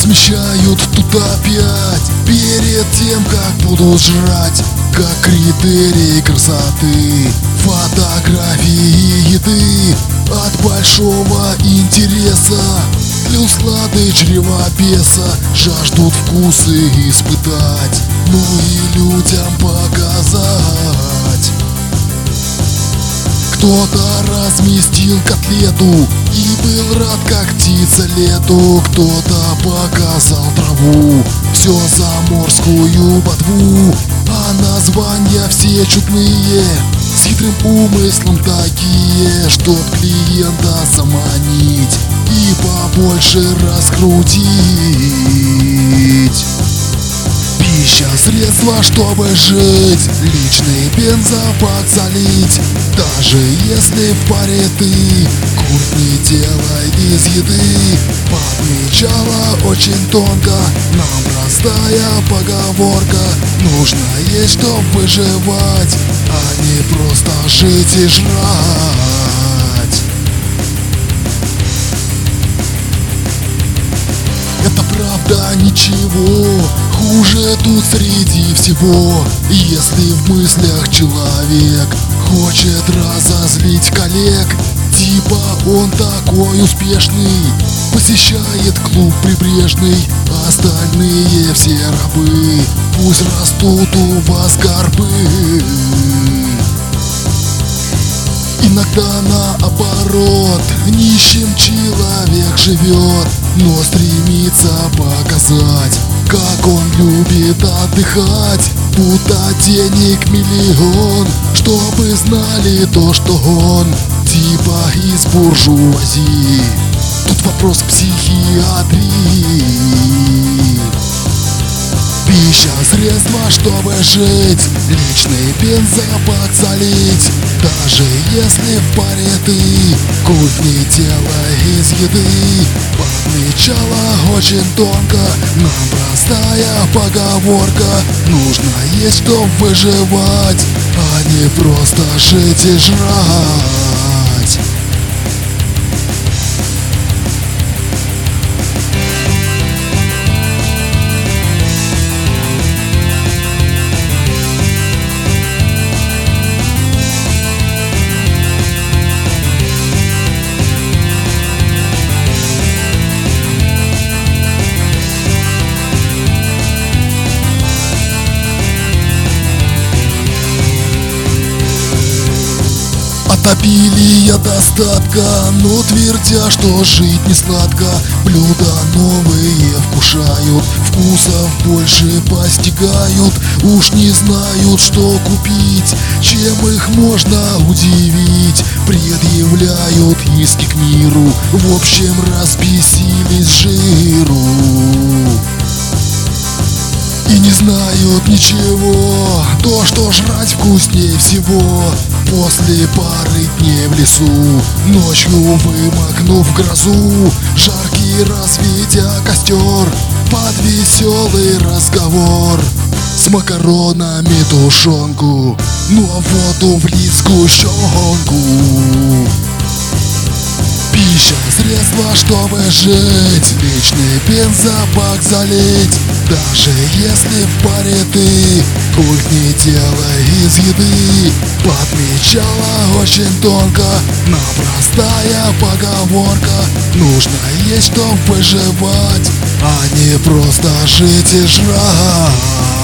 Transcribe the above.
Размещают тут опять перед тем, как будут жрать, как критерий красоты. Фотографии еды от большого интереса. Для усклады чревопеса жаждут вкусы испытать, ну и людям показать. Кто-то разместил котлету и был рад, как птица лету. Кто-то показал траву, все заморскую ботву, а названия все чудные, с хитрым умыслом такие, чтоб клиента заманить и побольше раскрутить. Пища, средства, чтобы жить, личный бензобак залить. Даже если в паре ты, курт не делай из еды. Подмечала очень тонко нам простая поговорка: нужно есть, чтоб выживать, а не просто жить и жрать. Это правда ничего, хуже тут среди всего. Если в мыслях человек хочет разозлить коллег, типа он такой успешный, посещает клуб прибрежный, остальные все рабы, пусть растут у вас горбы. Иногда наоборот, нищим человек живет, но стремится показать, как он любит отдыхать, будто денег миллион, чтобы знали то, что он типа из буржуазии. Тут вопрос психиатрии. Пища, средства, чтобы жить, личный бензобак залить. Даже если в паре ты, культ не делай из еды. Подмечала очень тонко нам простая поговорка: нужно есть, чтоб выживать, а не просто жить и жрать. От обилия достатка, но твердя, что жить не сладко. Блюда новые вкушают, вкусов больше постигают. Уж не знают, что купить, чем их можно удивить. Предъявляют иски к миру, в общем разбесились жиру. И не знают ничего, то, что жрать вкуснее всего. После пары дней в лесу, ночью вымокнув в грозу, жаркий разведя костер, под веселый разговор, с макаронами тушенку, ну а воду влить сгущенку. Пища, средства, чтобы жить, личный бензобак залить. Даже если в паре ты, культ не делай из еды. Подмечала очень тонко нам простая поговорка: нужно есть, чтоб выживать, а не просто жить и жрать.